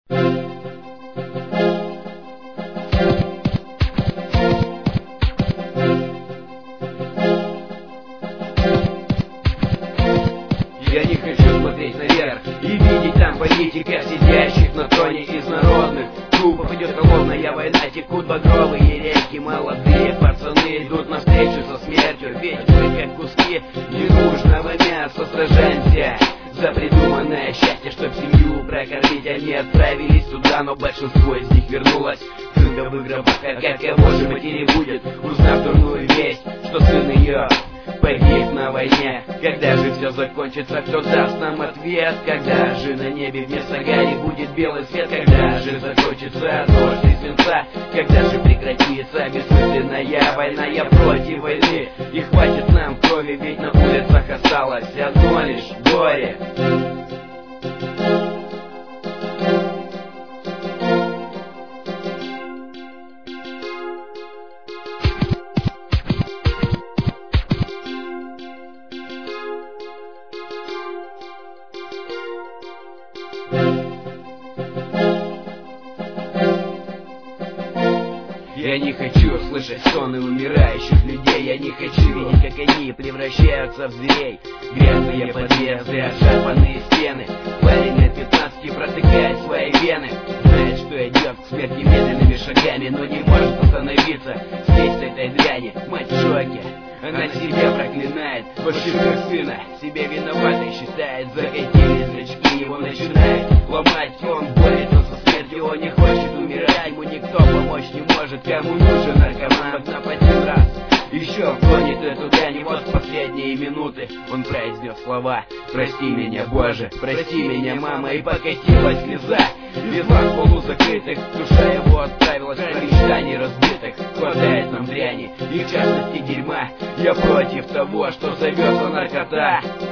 Я не хочу смотреть наверх и видеть там политиков, сидящих на троне из народных трупов. Идет холодная война, текут багровые реки. Молодые пацаны идут навстречу со смертью, ведь мы как куски ненужного мяса сражаемся за придуманное счастье, чтоб семью прокормить. Они отправились сюда, но большинство из них вернулось в цинковых гробах. А каково же матери будет, узнав дурную весть, что сын ее погиб на войне? Когда же все закончится, кто даст нам ответ? Когда же на небе вместо гари будет белый свет? Когда же закончится дождь и свинца? Когда же прекратится бессмысленная война? Я против войны, и хватит нам крови, ведь на улицах осталось одно лишь горе. Я не хочу слышать стоны умирающих людей. Я не хочу видеть, как они превращаются в зверей. Грязные подъезды, обшарпанные стены. Парень лет 15 протыкает свои вены. Знает, что идет к смерти медленными шагами, но не может остановиться здесь, с этой дряни. Мать в шоке, она себя проклинает, в ошибках сына себя виноватой считает. Закатили зрачки, его начинает ломать. Он борется со смертью, он не хочет умирать. Ему никто помочь не может. Кому нужен наркоман? Одна один раз еще гонит эту дрянь. Вот в последние минуты он произнес слова: прости меня, Боже, прости меня, мама. И покатилась слеза из глаз полузакрытых. Душа его отправилась на мечтаний разбитых. Хватает нам дряни и в частности дерьма. Я против того, что зовется наркота.